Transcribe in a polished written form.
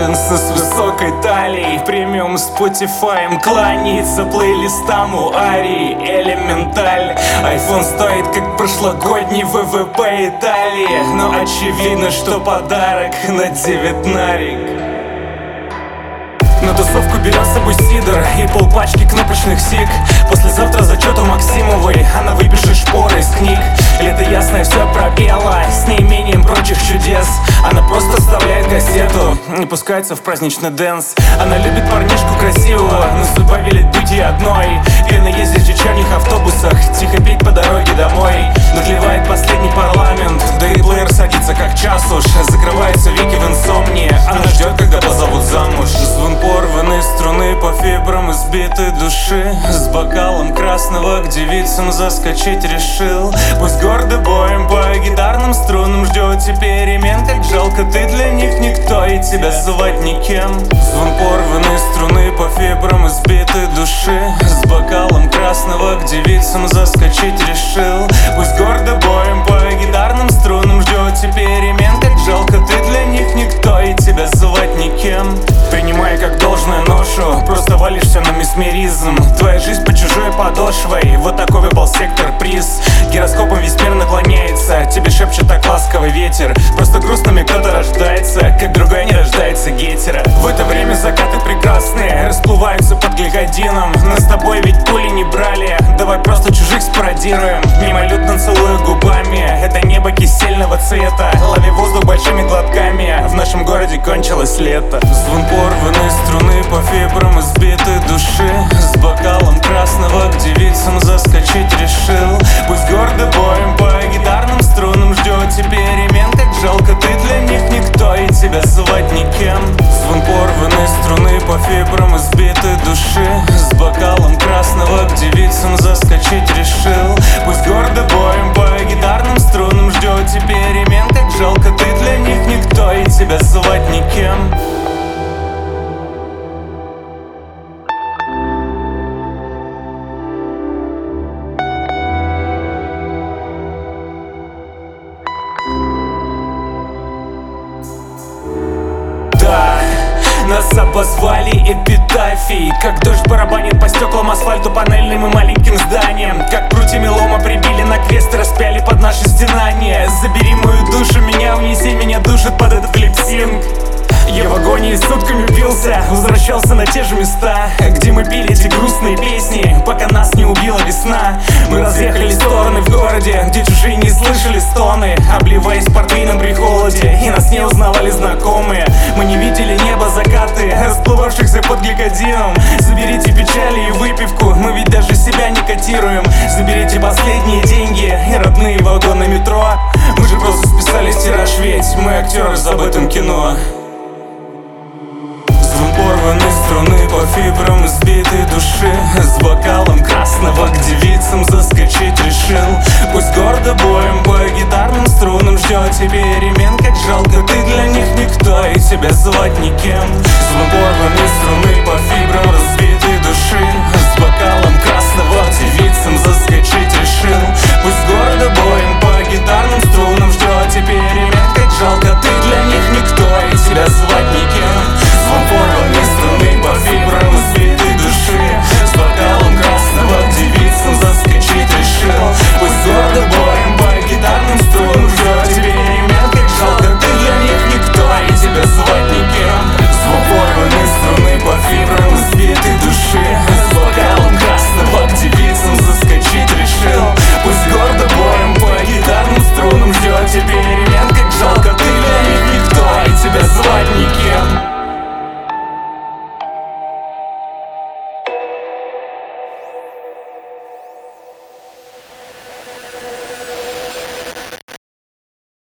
джинсы с высокой талией, премиум Spotify кланяется плейлистам у Арии Элементаль. Айфон стоит как прошлогодний ВВП Италии, но очевидно, что подарок на девятнарик. На тусовку берем с собой сидр и полпачки кнопочных сиг. Послезавтра зачет у Максимовой, она выпишет шпоры из книг. Лето ясное все пропела, с неимением прочих чудес. Она просто вставляет кассету и пускается в праздничный дэнс. Она любит парнишку красивого, но судьба велит быть ей одной. Пьяно ездить в вечерних автобусах, тихо петь по дороге домой. Надлевает последний парламент, да и плеер садится как час уж. Закрываются веки в инсомнии, она ждет, когда позовут замуж. Звон порванной струны по фибрам избитой души. С бокалом красного к девицам заскочить решил. Пусть гордо боем по гитарным струнам ждет теперь перемен. Как жалко, ты для них никто и тебя звать никем. Звон порванной струны по фибрам избитой души. С бокалом красного к девицам заскочить решил. Пусть гордо боем по гитарным струнам ждет теперь перемен. Как жалко, ты для них никто и тебя звать никем. Принимай как должное ношу, просто валишься на месмеризм. Твоя жизнь по чужой подошвой, вот такой выпал сектор приз. Гироскопом весь мир наклоняется, тебе шепчет так ласковый ветер. Просто грустными кто-то рождается, как другой не рождается гетера. В это время закаты прекрасные расплываются под гликодином. Нас с тобой ведь пули не брали, давай просто чужих спародируем. Мимолетно целуя губами это небо кисельного цвета. Лови воздух большими глотками, в нашем городе кончилось лето. Звон порванной струны по фибрам избитой души. С бокалом красного к девицам заскочить решил. Пусть гордо боем по гитарным струнам ждет теперь перемен. Как жалко, ты для них никто и тебя звать никем. Звон порванной струны по фибрам избитой души. С бокалом красного к девицам заскочить решил. Пусть гордо боем по гитарным струнам ждет теперь перемен. Как жалко, ты для них никто и тебя звать никем. Нас обозвали эпитафией, как дождь барабанит по стеклам, асфальту, панельным и маленьким зданиям. Как прутьями лома прибили на крест и распяли под наши стенания. Забери мою душу, меня унеси, меня душит под этот липсинг. Я в агонии сутками бился, возвращался на те же места, где мы пели эти грустные песни, пока нас не убила весна. Мы разъехались в стороны в городе, где чужие не слышали стоны, обливаясь портвейном при холоде, и нас не узнавали знакомые. Мы не видели небо, закаты, расплывавшихся под гликодином. Заберите печали и выпивку, мы ведь даже себя не котируем. Заберите последние деньги и родные вагоны метро. Мы же просто списали тираж, ведь мы актеры в забытом кино. Порванной струны по фибрам избитой души. С бокалом красного к девицам заскочить решил. Пусть гордо боем по гитарным струнам ждет тебе перемен. Как жалко, ты для них никто и тебя звать никем. Звон порванной струны по